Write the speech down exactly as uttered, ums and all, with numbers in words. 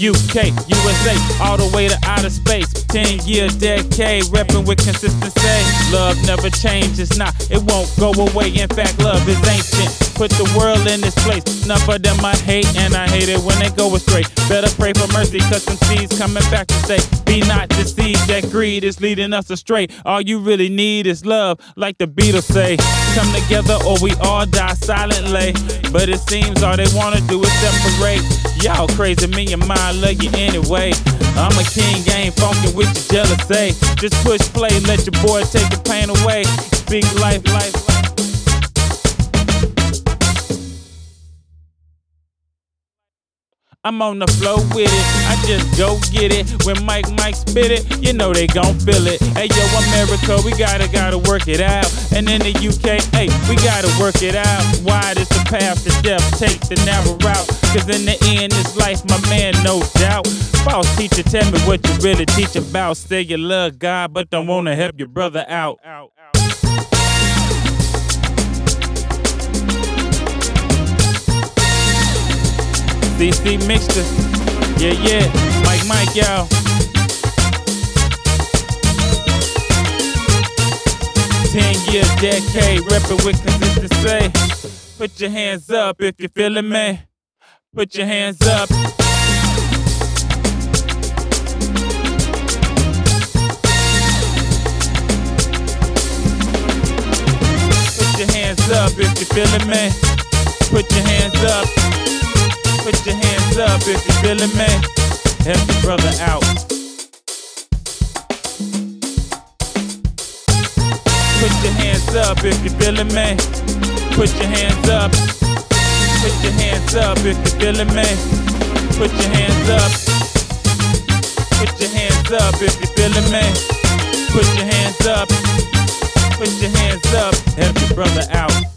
U K, U S A, all the way to outer space. Ten year decade, reppin' with consistency. Love never changes, nah, it won't go away. In fact, love is ancient. Put the world in this place. Enough of them I hate, and I hate it when they go astray. Better pray for mercy, cause some seeds coming back to say, be not deceived, that greed is leading us astray. All you really need is love, like the Beatles say. Come together or we all die silently. But it seems all they wanna do is separate. Y'all crazy, me and mine love you anyway. I'm a king, ain't funkin' with your jealousy. Just push play, let your boy take the pain away. Speak life, life, life. I'm on the flow with it, I just go get it. When Mike Mike spit it, you know they gon' feel it. Hey yo, America, we gotta, gotta work it out. And in the U K, hey, we gotta work it out. Wide is the path to death, take the narrow route. Cause in the end, it's life, my man, no doubt. False teacher, tell me what you really teach about. Say you love God, but don't wanna help your brother out. C C Mixture, yeah, yeah, Mike, Mike, y'all. Ten years, decade, reppin' with consistency. Put your hands up if you're feeling me. Put your hands up. Put your hands up if you're feeling me. Put your hands up. Put your hands up if you're feeling me. Help your brother out. Put your hands up if you're feeling me. Put your hands up. Put your hands up if you're feeling me. Put your hands up. Put your hands up if you're feeling me. Put your hands up. Put your hands up. Help your brother out.